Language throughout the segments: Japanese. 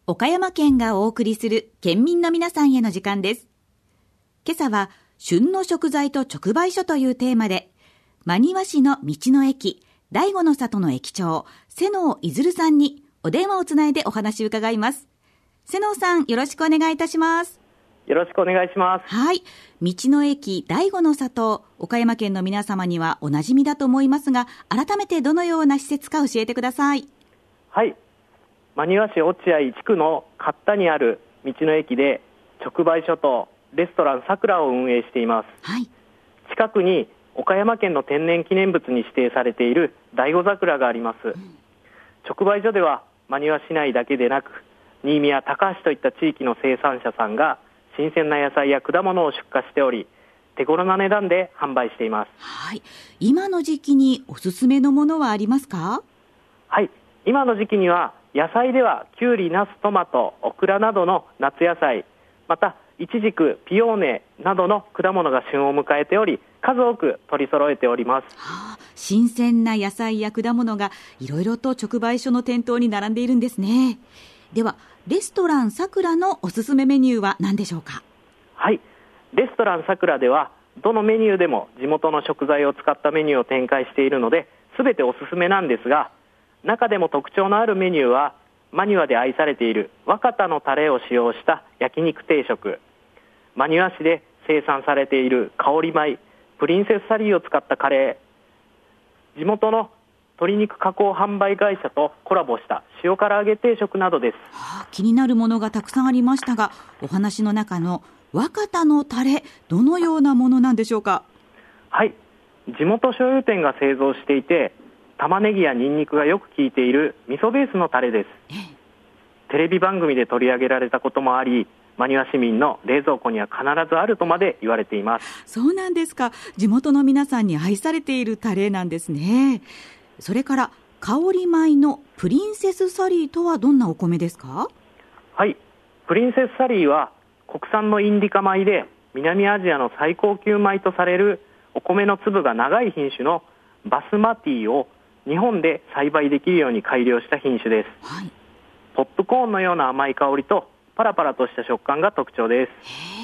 岡山県がお送りする県民の皆さんへの時間です。今朝は旬の食材と直売所というテーマで、真庭市の道の駅醍醐の里の駅長瀬能いずるさんにお電話をつないでお話を伺います。瀬能さん、よろしくお願いいたします。 よろしくお願いします。 はい、道の駅醍醐の里、岡山県の皆様にはおなじみだと思いますが、改めてどのような施設か教えてください。 はい、真庭市落合地区の勝田にある道の駅で直売所とレストランさくらを運営しています。 はい、 近くに岡山県の天然記念物に指定されている醍醐桜があります。直売所では真庭市内だけでなく、新見や高橋といった地域の生産者さんが新鮮な野菜や果物を出荷しており、手頃な値段で販売しています。 はい、今の時期におすすめのものはありますか？ はい、今の時期には野菜ではきゅうり、ナス、トマト、オクラなどの夏野菜、またイチジク、ピオーネなどの果物が旬を迎えており、数多く取り揃えております。 新鮮な野菜や果物がいろいろと直売所の店頭に並んでいるんですね。ではレストランさくらのおすすめメニューは何でしょうか？ はい、レストランさくらではどのメニューでも地元の食材を使ったメニューを展開しているので、全ておすすめなんですが、中でも特徴のあるメニューは真庭で愛されている若田のタレを使用した焼肉定食、真庭市で生産されている香り米プリンセスサリーを使ったカレー、地元の鶏肉加工販売会社とコラボした塩唐揚げ定食などです。 気になるものがたくさんありましたが、お話の中の若田のタレ、どのようなものなんでしょうか？ はい、地元醤油店が製造していて、玉ねぎやニンニクがよく効いている味噌ベースのタレです。テレビ番組で取り上げられたこともあり、真庭市民の冷蔵庫には必ずあるとまで言われています。 そうなんですか。地元の皆さんに愛されているタレなんですね。それから香り米のプリンセスサリーとはどんなお米ですか？ はい、プリンセスサリーは国産のインディカ米で、南アジアの最高級米とされるお米の粒が長い品種のバスマティを日本で栽培できるように改良した品種です。 はい、 ポップコーンのような甘い香りとパラパラとした食感が特徴です。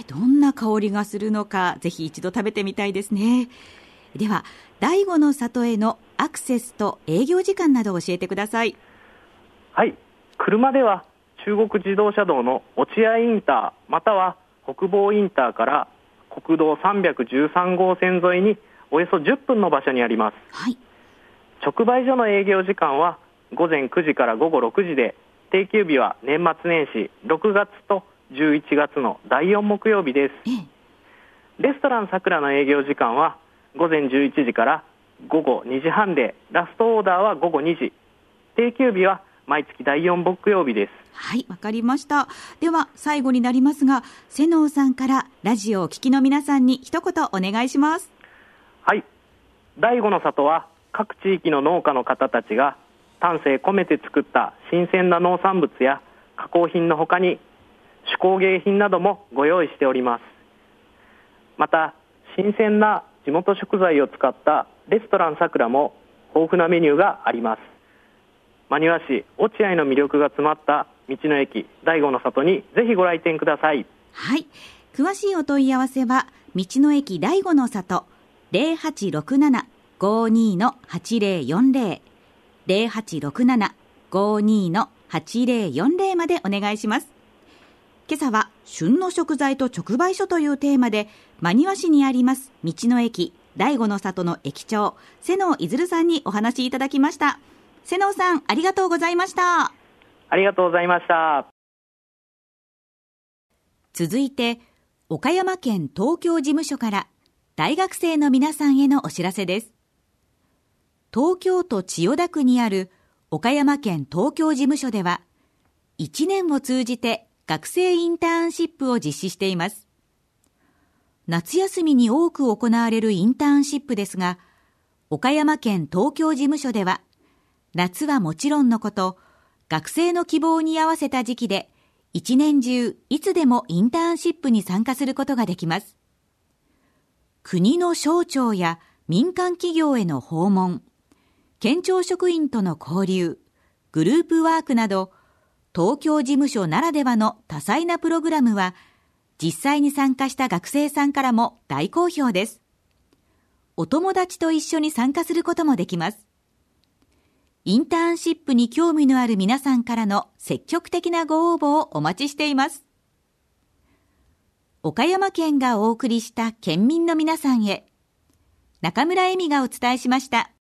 どんな香りがするのか、ぜひ一度食べてみたいですね。では醍醐の里へのアクセスと営業時間などを教えてください。 はい、車では中国自動車道の落合インターまたは北房インターから国道313号線沿いにおよそ10分の場所にあります。 はい、 直売所の営業時間は午前9時から午後6時で、定休日は年末年始6月と11月の第4木曜日です。レストランさくらの営業時間は午前11時から午後2時半で、ラストオーダーは午後2時、定休日は毎月第4木曜日です。 はい、わかりました。では最後になりますが、瀬能さんからラジオをお聞きの皆さんに一言お願いします。 はい、醍醐の里は各地域の農家の方たちが丹精込めて作った新鮮な農産物や加工品の他に手工芸品などもご用意しております。また新鮮な地元食材を使ったレストランさくらも豊富なメニューがあります。真庭市落合の魅力が詰まった道の駅醍醐の里にぜひご来店ください。 はい、詳しいお問い合わせは道の駅醍醐の里 0867-52-8040 0867-52-8040 までお願いします。今朝は旬の食材と直売所というテーマで、真庭市にあります道の駅醍醐の里の駅長瀬能いずるさんにお話いただきました。瀬能さん、ありがとうございました。 ありがとうございました。 続いて岡山県東京事務所から大学生の皆さんへのお知らせです。東京都千代田区にある岡山県東京事務所では、1年を通じて学生インターンシップを実施しています。夏休みに多く行われるインターンシップですが、岡山県東京事務所では、夏はもちろんのこと、学生の希望に合わせた時期で、一年中いつでもインターンシップに参加することができます。国の省庁や民間企業への訪問、県庁職員との交流、グループワークなど、 東京事務所ならではの多彩なプログラムは、実際に参加した学生さんからも大好評です。お友達と一緒に参加することもできます。インターンシップに興味のある皆さんからの積極的なご応募をお待ちしています。岡山県がお送りした県民の皆さんへ、中村恵美がお伝えしました。